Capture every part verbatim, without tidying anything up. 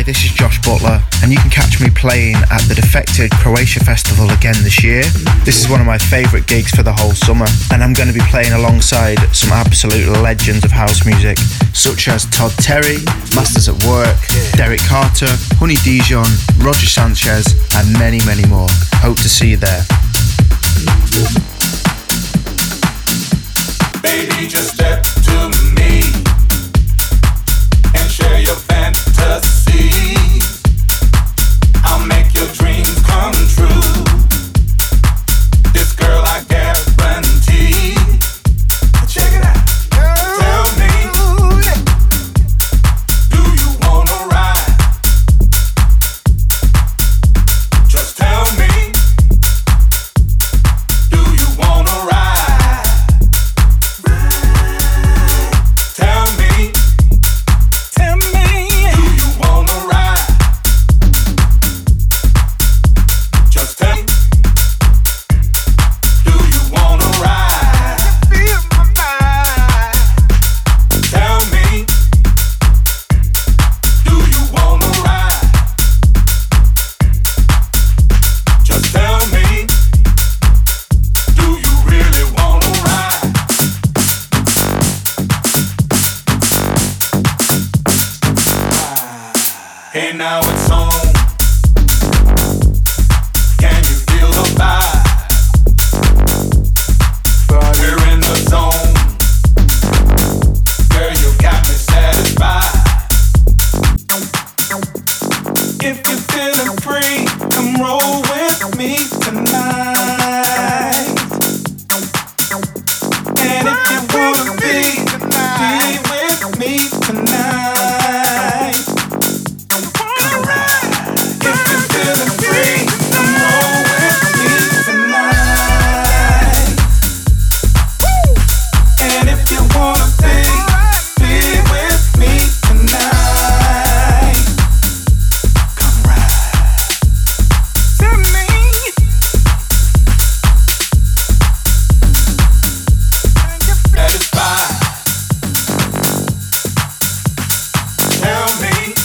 this is Josh Butler, and you can catch me playing at the Defected Croatia Festival again this year. This is one of my favourite gigs for the whole summer, and I'm going to be playing alongside some absolute legends of house music, such as Todd Terry, Masters at Work, Derek Carter, Honey Dijon, Roger Sanchez, and many, many more. Hope to see you there. Baby, just step to me and share your fantasy. I'll make your dreams come true. This girl I guarantee. Check it out. Tell me, do you wanna ride? Just tell me, do you wanna ride? Tell me, tell me, do you wanna ride? Just tell me, do you wanna ride? Feel my mind. Tell me, do you wanna ride? Just tell me, do you really wanna ride? Hey, now it's on. Can you feel the vibe? We're in the zone. Girl, you got me satisfied. If you're feeling free, come roll with me tonight. And if you wanna be, be with me tonight. If you're feeling free, come roll with me tonight. And if you wanna be, be with me tonight. Come ride. Tell me. Satisfied. Tell me.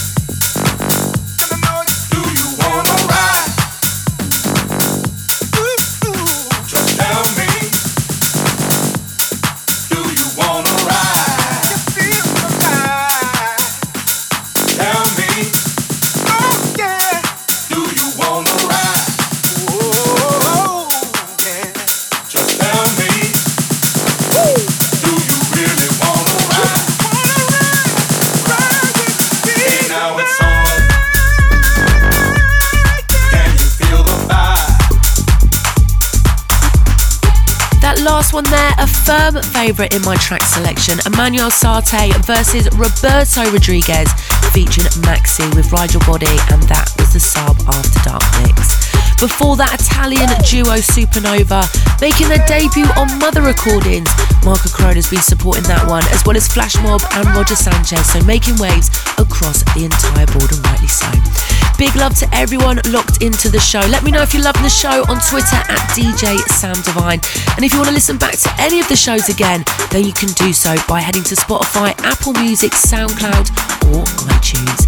Do you wanna ride? Just tell me. Do you wanna ride? Tell me. Oh yeah. Do you wanna ride? Oh yeah. Just tell me. Do you really wanna ride? Hey, now it's on. Can you feel the vibe? That last one there, a firm favourite in my track selection. Emmanuel Sarte versus Roberto Rodriguez, featuring Maxi with Ride Your Body, and that was the Sub After Dark mix. Before that, Italian duo Supernova, making their debut on Mother Recordings. Marco Corona's been supporting that one, as well as Flash Mob and Roger Sanchez, so making waves across the entire board, and rightly so. Big love to everyone locked into the show. Let me know if you're loving the show on Twitter at D J Sam Divine. And if you want to listen back to any of the shows again, then you can do so by heading to Spotify, Apple Music, SoundCloud or iTunes.